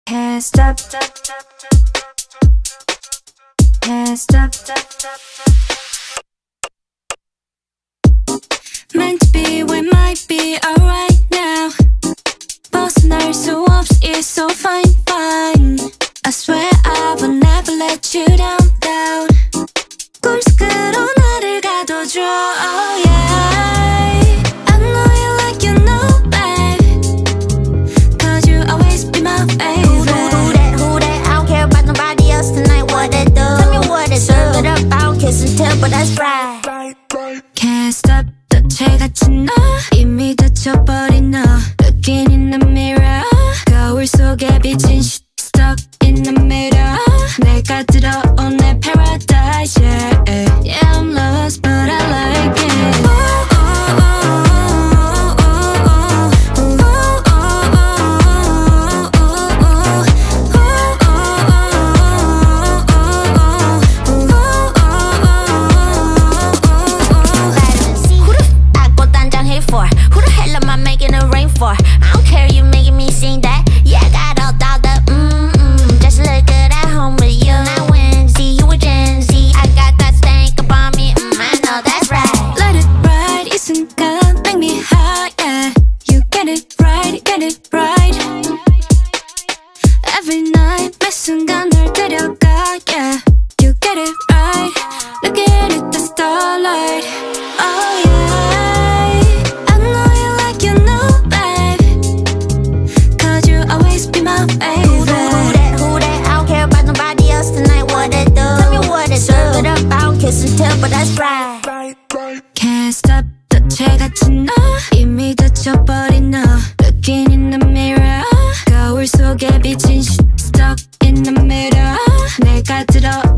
Can't stop, can't stop. Meant to be, we might be alright now. 벗어날 수 없이 it's so fine, fine. I swear I will never let you down, down. 꿈속으로 나를 가둬줘, oh yeah. I know you like you know, babe. Cause you always be my favorite. Who that? I don't care about nobody else tonight, what they do. Tell me what they serve it up, I don't kiss and tell, but that's right. Can't stop, 덫같은 너 이미 닫혀버린 너 Looking in the mirror 거울 속에 비친 shit stuck in the middle 내가 들어온 내 paradise, yeah. Yeah, I'm lost but I like it. Who the hell am I making it rain for? I don't care, you making me sing that. Yeah, I got all the just look good at home with you. I win, see you a Gen Z. I got that stank up on me, I know that's right. Let it ride, 이 순간 make me high, yeah. You get it right, get it right. Every night, 매 순간 널 데려가, yeah. You get it right, look at it, the starlight. Oh yeah. But that's right. Can't stop, 덫같은 너 이미 닫혀버린 너 Looking in the mirror 거울 속에 비친 shit stuck in the middle 내가 들어